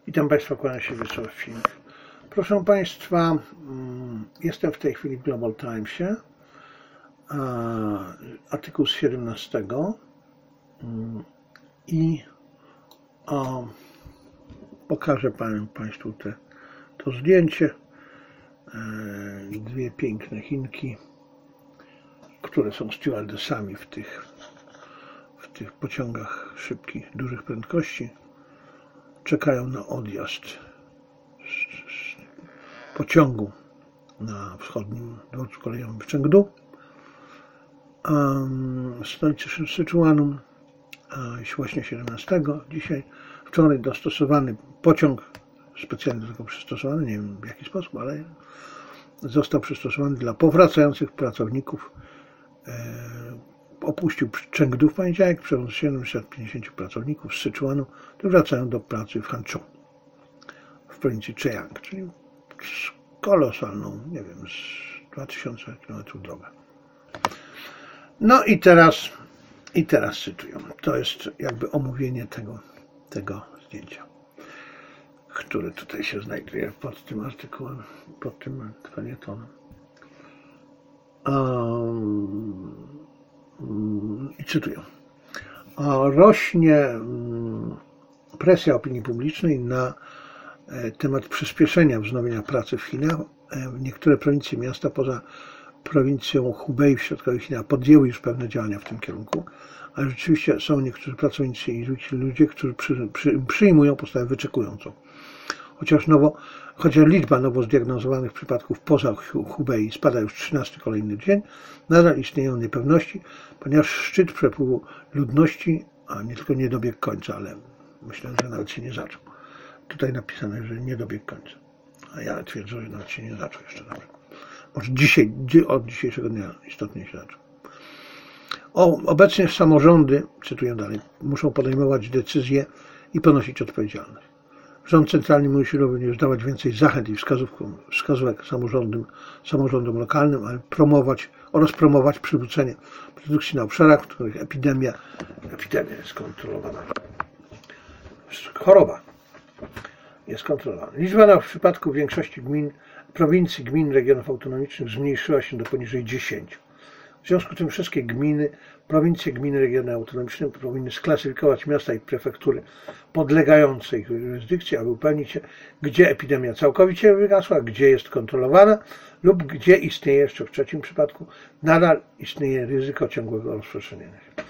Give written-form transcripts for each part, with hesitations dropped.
Witam Państwa, kłaniam się Wiesław Filip. Proszę Państwa, jestem w tej chwili w Global Timesie, artykuł z 17 i pokażę Państwu to zdjęcie. Dwie piękne Chinki, które są stewardessami w tych pociągach szybkich, dużych prędkości, czekają na odjazd z pociągu na wschodnim dworcu kolejowym w Chengdu, stolicy Syczuanu, właśnie 17. Wczoraj dostosowany pociąg, specjalnie do tego przystosowany, nie wiem w jaki sposób, ale został przystosowany dla powracających pracowników. Opuścił Chengdu w poniedziałek, przewoz 750 pracowników z Syczuanu, którzy wracają do pracy w Hanzhou, w prowincji Zhejiang, czyli z kolosalną, nie wiem, z 2000 km drogę. No i teraz cytuję. To jest jakby omówienie tego zdjęcia, które tutaj się znajduje pod tym artykułem, pod tym felietonem. I cytuję. Rośnie presja opinii publicznej na temat przyspieszenia wznowienia pracy w Chinach. Niektóre prowincje miasta poza prowincją Hubei w środkowych Chinach podjęły już pewne działania w tym kierunku, ale rzeczywiście są niektórzy pracownicy i ludzie, którzy przyjmują postawę wyczekującą. Chociaż liczba nowo zdiagnozowanych przypadków poza Hubei spada już 13 kolejny dzień, nadal istnieją niepewności, ponieważ szczyt przepływu ludności, a nie tylko nie dobiegł końca, ale myślę, że nawet się nie zaczął. Tutaj napisane, że nie dobiegł końca, a ja twierdzę, że nawet się nie zaczął jeszcze nawet. Może od dzisiejszego dnia istotnie się zaczął. Obecnie samorządy, cytuję dalej, muszą podejmować decyzje i ponosić odpowiedzialność. Rząd centralny musi również dawać więcej zachęt i wskazówek samorządom lokalnym, ale promować przywrócenie produkcji na obszarach, w których epidemia jest kontrolowana. Choroba jest kontrolowana. Liczba w przypadku większości prowincji, gmin, regionów autonomicznych zmniejszyła się do poniżej 10. W związku z tym wszystkie gminy, prowincje, gminy, regiony autonomiczne powinny sklasyfikować miasta i prefektury podlegające ich jurysdykcji, aby upewnić się, gdzie epidemia całkowicie wygasła, gdzie jest kontrolowana lub gdzie istnieje jeszcze w trzecim przypadku nadal istnieje ryzyko ciągłego rozprzestrzeniania się.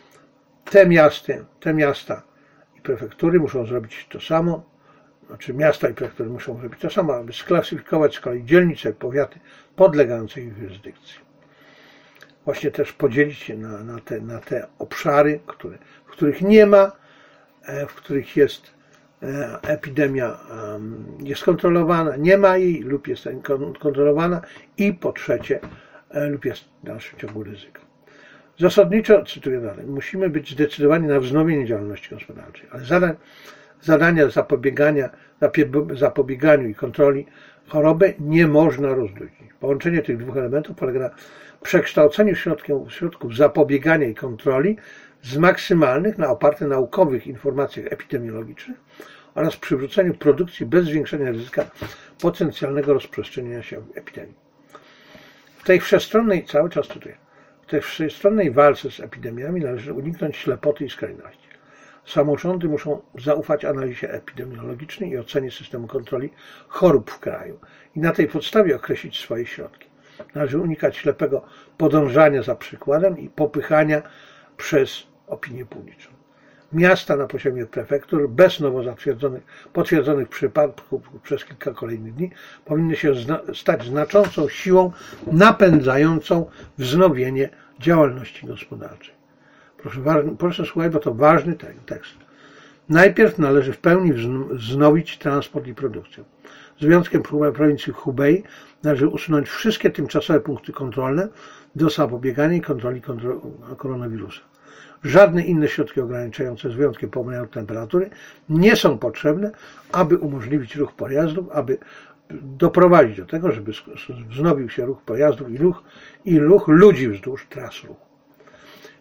Te miasta i prefektury muszą zrobić to samo, znaczy miasta i prefektury muszą zrobić to samo, aby sklasyfikować z kolei dzielnice, powiaty podlegające ich jurysdykcji. Właśnie też podzielić się na te obszary, w których nie ma, w których jest epidemia jest kontrolowana, nie ma jej lub jest kontrolowana i po trzecie lub jest w dalszym ciągu ryzyko. Zasadniczo, cytuję dalej, musimy być zdecydowani na wznowienie działalności gospodarczej, ale zadania zapobieganiu i kontroli choroby nie można rozluźnić. Połączenie tych dwóch elementów polega na przekształceniu środków zapobiegania i kontroli z maksymalnych na oparte na naukowych informacjach epidemiologicznych oraz przywróceniu produkcji bez zwiększenia ryzyka potencjalnego rozprzestrzeniania się epidemii. W tej wszechstronnej walce z epidemiami należy uniknąć ślepoty i skrajności. Samorządy muszą zaufać analizie epidemiologicznej i ocenie systemu kontroli chorób w kraju i na tej podstawie określić swoje środki. Należy unikać ślepego podążania za przykładem i popychania przez opinię publiczną. Miasta na poziomie prefektur bez nowo potwierdzonych przypadków przez kilka kolejnych dni powinny się stać znaczącą siłą napędzającą wznowienie działalności gospodarczej. Proszę słuchać, bo to ważny tekst. Najpierw należy w pełni wznowić transport i produkcję. Z wyjątkiem prowincji Hubei należy usunąć wszystkie tymczasowe punkty kontrolne do zapobiegania i kontroli koronawirusa. Żadne inne środki ograniczające z wyjątkiem pomiaru temperatury nie są potrzebne, aby umożliwić ruch pojazdów, aby doprowadzić do tego, żeby wznowił się ruch pojazdów i ruch ludzi wzdłuż tras ruchu.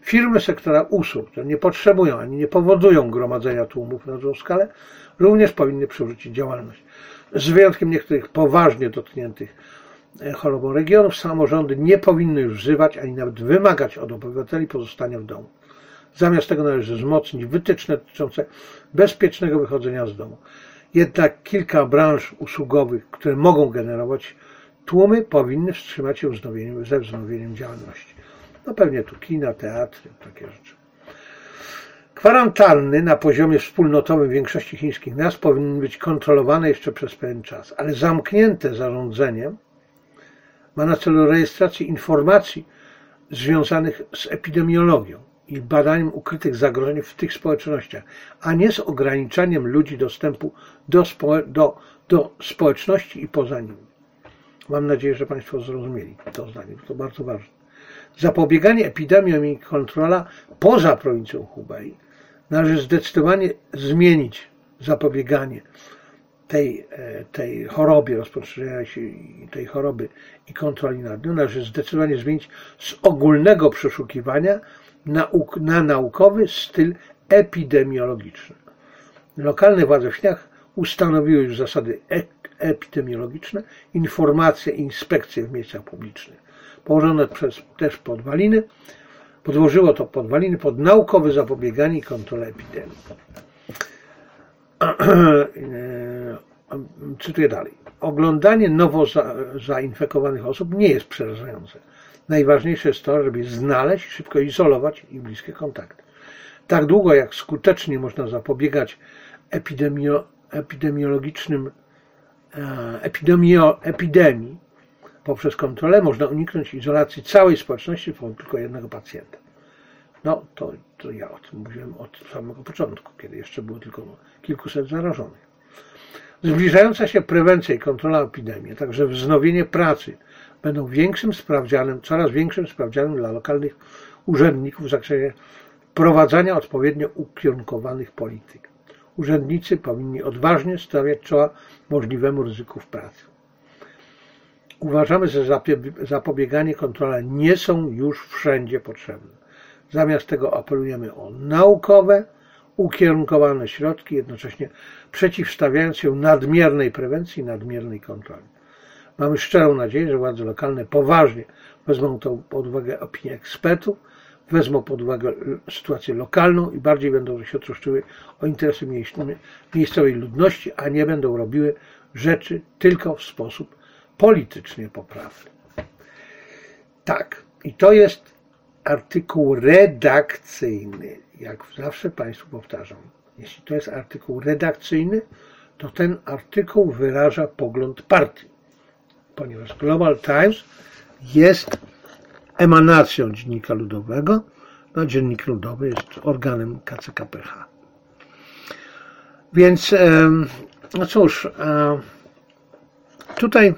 Firmy sektora usług, które nie potrzebują ani nie powodują gromadzenia tłumów na dużą skalę, również powinny przywrócić działalność. Z wyjątkiem niektórych poważnie dotkniętych chorobą regionów, samorządy nie powinny już wzywać ani nawet wymagać od obywateli pozostania w domu. Zamiast tego należy wzmocnić wytyczne dotyczące bezpiecznego wychodzenia z domu. Jednak kilka branż usługowych, które mogą generować tłumy, powinny wstrzymać się ze wznowieniem działalności. No pewnie tu kina, teatry, takie rzeczy. Kwarantanny na poziomie wspólnotowym w większości chińskich miast powinny być kontrolowane jeszcze przez pewien czas, ale zamknięte zarządzenie ma na celu rejestrację informacji związanych z epidemiologią i badaniem ukrytych zagrożeń w tych społecznościach, a nie z ograniczaniem ludzi dostępu do społeczności i poza nimi. Mam nadzieję, że Państwo zrozumieli to zdanie, to bardzo ważne. Zapobieganie epidemiom i kontrola poza prowincją Hubei należy zdecydowanie zmienić zapobieganie tej chorobie, rozprzestrzeniania się tej choroby i kontroli nad nią, należy zdecydowanie zmienić z ogólnego przeszukiwania na naukowy styl epidemiologiczny. Lokalne władze w Chinach ustanowiły już zasady epidemiologiczne, informacje i inspekcje w miejscach publicznych. Położone też podłożyło to podwaliny pod naukowe zapobieganie i kontrolę epidemii. Cytuję dalej. Oglądanie nowo zainfekowanych osób nie jest przerażające. Najważniejsze jest to, żeby je znaleźć, szybko izolować i bliskie kontakty. Tak długo jak skutecznie można zapobiegać epidemii poprzez kontrolę, można uniknąć izolacji całej społeczności wobec tylko jednego pacjenta. No to ja o tym mówiłem od samego początku, kiedy jeszcze było tylko kilkuset zarażonych. Zbliżająca się prewencja i kontrola epidemii, a także wznowienie pracy będą coraz większym sprawdzianem dla lokalnych urzędników w zakresie wprowadzania odpowiednio ukierunkowanych polityk. Urzędnicy powinni odważnie stawiać czoła możliwemu ryzyku w pracy. Uważamy, że zapobieganie i kontrola nie są już wszędzie potrzebne. Zamiast tego apelujemy o naukowe, ukierunkowane środki, jednocześnie przeciwstawiając się nadmiernej prewencji i nadmiernej kontroli. Mamy szczerą nadzieję, że władze lokalne poważnie wezmą pod uwagę opinię ekspertów, wezmą pod uwagę sytuację lokalną i bardziej będą się troszczyły o interesy miejscowej ludności, a nie będą robiły rzeczy tylko w sposób politycznie poprawny. Tak, i to jest artykuł redakcyjny. Jak zawsze Państwu powtarzam, jeśli to jest artykuł redakcyjny, to ten artykuł wyraża pogląd partii, ponieważ Global Times jest emanacją Dziennika Ludowego. No, Dziennik Ludowy jest organem KCKPH. Więc, no cóż, tutaj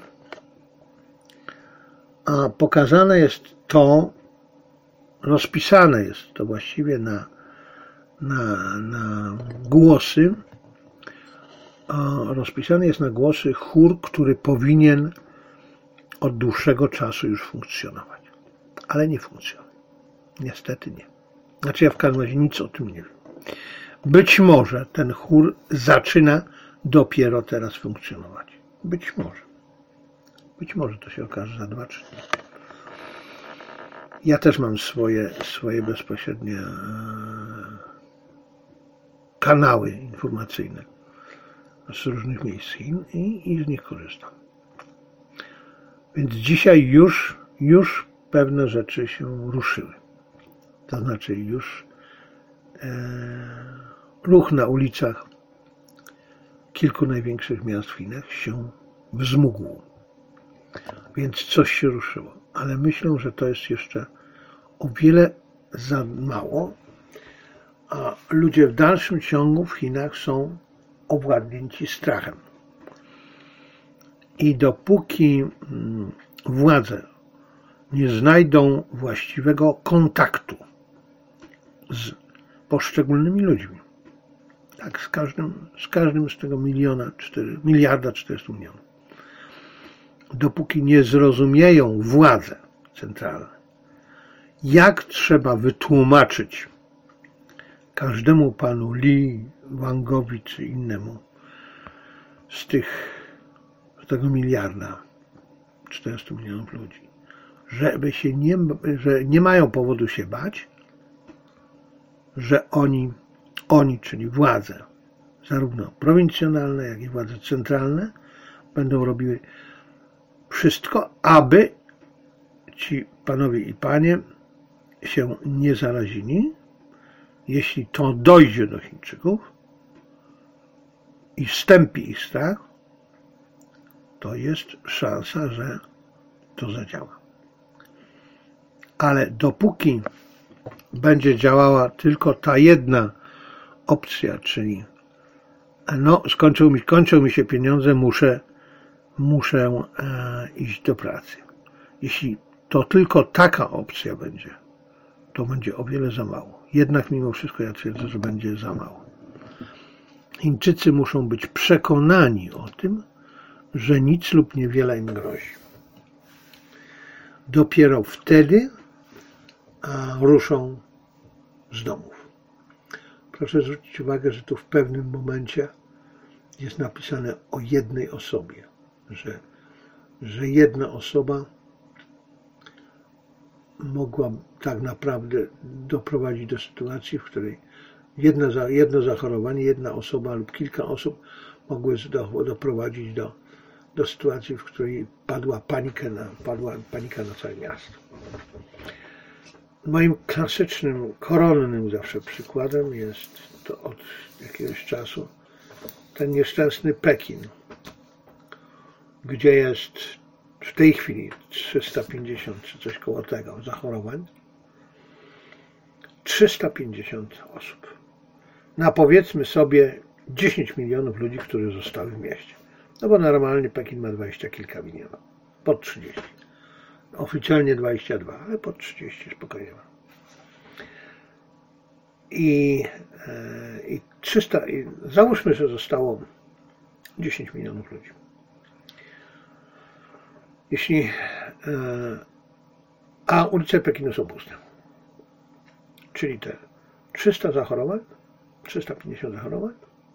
pokazane jest to, rozpisane jest to właściwie na głosy, rozpisany jest na głosy chór, który powinien od dłuższego czasu już funkcjonować. Ale nie funkcjonuje. Niestety nie. Znaczy ja w każdym razie nic o tym nie wiem. Być może ten chór zaczyna dopiero teraz funkcjonować. Być może. Być może to się okaże za 2-3 dni. Ja też mam swoje bezpośrednie kanały informacyjne z różnych miejsc Chin i z nich korzystam. Więc dzisiaj już pewne rzeczy się ruszyły. To znaczy już ruch na ulicach kilku największych miast w Chinach się wzmógł. Więc coś się ruszyło. Ale myślę, że to jest jeszcze o wiele za mało, a ludzie w dalszym ciągu w Chinach są owładnięci strachem. I dopóki władze nie znajdą właściwego kontaktu z poszczególnymi ludźmi, tak z każdym z tego miliarda 400 milionów, dopóki nie zrozumieją władze centralne, jak trzeba wytłumaczyć każdemu panu Li, Wangowi czy innemu z tego miliarda 400 milionów ludzi, że nie mają powodu się bać, że oni, czyli władze, zarówno prowincjonalne, jak i władze centralne, będą robiły wszystko, aby ci panowie i panie się nie zarazili. Jeśli to dojdzie do Chińczyków i wstępi ich strach, to jest szansa, że to zadziała. Ale dopóki będzie działała tylko ta jedna opcja, czyli kończą mi się pieniądze, muszę iść do pracy. Jeśli to tylko taka opcja będzie, to będzie o wiele za mało. Jednak mimo wszystko ja twierdzę, że będzie za mało. Chińczycy muszą być przekonani o tym, że nic lub niewiele im grozi. Dopiero wtedy ruszą z domów. Proszę zwrócić uwagę, że tu w pewnym momencie jest napisane o jednej osobie, że jedna osoba mogła tak naprawdę doprowadzić do sytuacji, w której jedno zachorowanie, jedna osoba lub kilka osób mogły doprowadzić do sytuacji, w której padła panika na całe miasto. Moim klasycznym, koronnym zawsze przykładem jest to od jakiegoś czasu ten nieszczęsny Pekin, gdzie jest w tej chwili 350 czy coś koło tego zachorowań. 350 osób. Na powiedzmy sobie 10 milionów ludzi, którzy zostały w mieście. No bo normalnie Pekin ma 20 kilka milionów. Pod 30. Oficjalnie 22, ale pod 30 spokojnie ma. I załóżmy, że zostało 10 milionów ludzi. A ulice Pekinu są puste. Czyli te 300 zachorowań, 350 zachorowań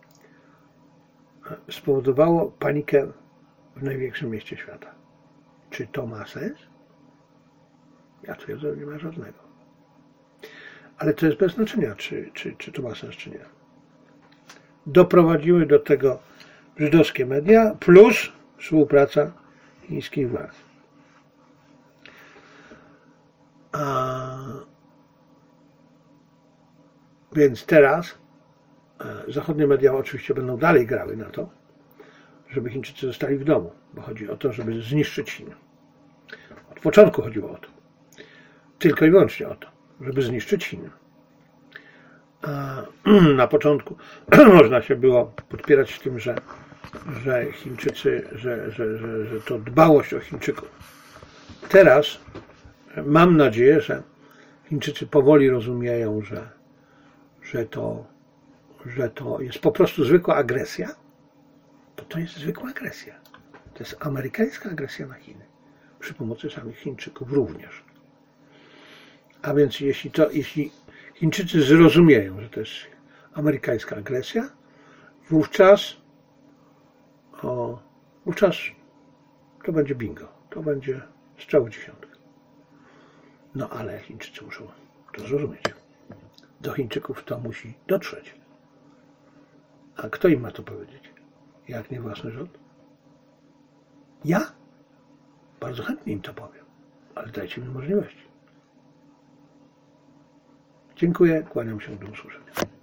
spowodowało panikę w największym mieście świata. Czy to ma sens? Ja twierdzę, że nie ma żadnego. Ale to jest bez znaczenia, czy to ma sens, czy nie. Doprowadziły do tego żydowskie media plus współpraca chińskich władz. Więc teraz zachodnie media oczywiście będą dalej grały na to, żeby Chińczycy zostali w domu, bo chodzi o to, żeby zniszczyć Chiny. Od początku chodziło o to. Tylko i wyłącznie o to, żeby zniszczyć Chiny. Na początku można się było podpierać w tym, że Chińczycy, że to dbałość o Chińczyków. Teraz mam nadzieję, że Chińczycy powoli rozumieją, że to jest po prostu zwykła agresja. To jest zwykła agresja. To jest amerykańska agresja na Chiny. Przy pomocy samych Chińczyków również. A więc jeśli Chińczycy zrozumieją, że to jest amerykańska agresja, wówczas to będzie bingo. To będzie strzał w dziesiątkę. No ale Chińczycy muszą to zrozumieć. Do Chińczyków to musi dotrzeć. A kto im ma to powiedzieć? Jak nie własny rząd? Ja? Bardzo chętnie im to powiem. Ale dajcie mi możliwości. Dziękuję, kłaniam się, do usłyszenia.